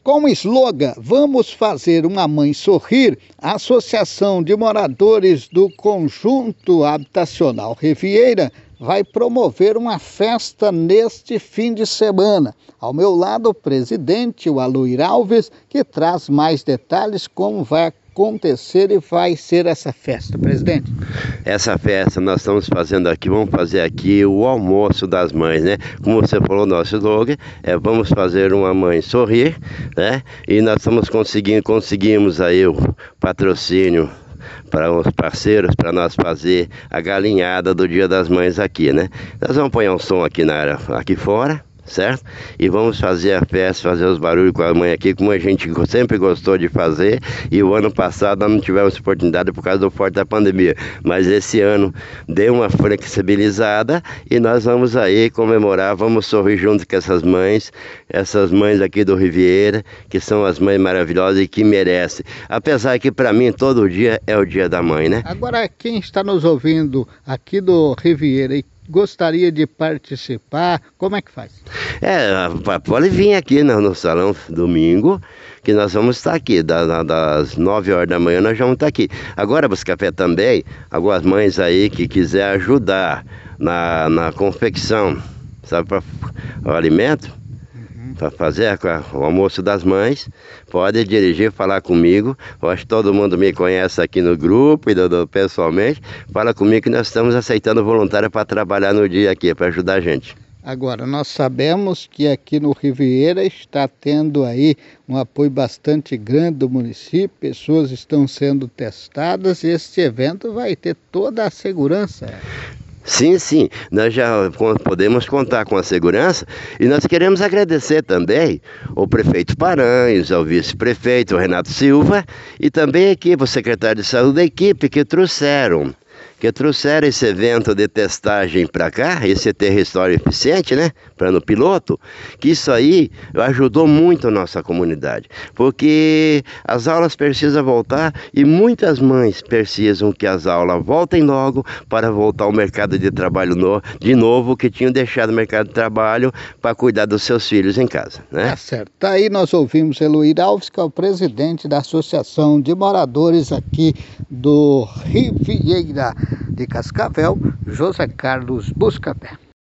Com o slogan Vamos Fazer uma Mãe Sorrir, a Associação de Moradores do Conjunto Habitacional Riviera vai promover uma festa neste fim de semana. Ao meu lado, o presidente, o Aloir Alves, que traz mais detalhes como vai acontecer e vai ser essa festa, presidente. Essa festa nós estamos fazendo aqui, vamos fazer aqui o almoço das mães, né? Como você falou, nosso slogan é Vamos Fazer uma Mãe Sorrir, né? E nós conseguimos aí o patrocínio para os parceiros, para nós fazer a galinhada do Dia das Mães aqui, né? Nós vamos pôr um som aqui aqui fora, certo? E vamos fazer a festa, fazer os barulhos com a mãe aqui, como a gente sempre gostou de fazer. E o ano passado nós não tivemos oportunidade por causa do forte da pandemia, mas esse ano deu uma flexibilizada e nós vamos aí comemorar, vamos sorrir junto com essas mães aqui do Riviera, que são as mães maravilhosas e que merecem. Apesar que para mim todo dia é o dia da mãe, né? Agora, quem está nos ouvindo aqui do Riviera e gostaria de participar, como é que faz? Pode vir aqui no salão domingo, que nós vamos estar aqui, das 9 horas da manhã nós vamos estar aqui. Agora, Buscapé também, algumas mães aí que quiser ajudar na confecção, sabe, para o alimento, para fazer o almoço das mães, pode dirigir, falar comigo. Eu acho que todo mundo me conhece aqui no grupo e pessoalmente. Fala comigo que nós estamos aceitando voluntário para trabalhar no dia aqui, para ajudar a gente. Agora, nós sabemos que aqui no Riviera está tendo aí um apoio bastante grande do município, pessoas estão sendo testadas e este evento vai ter toda a segurança. Sim, nós já podemos contar com a segurança e nós queremos agradecer também ao prefeito Paranhos, ao vice-prefeito Renato Silva e também a equipe, o secretário de saúde da equipe que trouxeram esse evento de testagem para cá, esse território eficiente, né, para no piloto, que isso aí ajudou muito a nossa comunidade, porque as aulas precisam voltar e muitas mães precisam que as aulas voltem logo para voltar ao mercado de trabalho de novo, que tinham deixado o mercado de trabalho para cuidar dos seus filhos em casa, né? Tá certo. Aí nós ouvimos Aloir Alves, que é o presidente da Associação de Moradores aqui do Riviera de Cascavel, José Carlos Buscapé.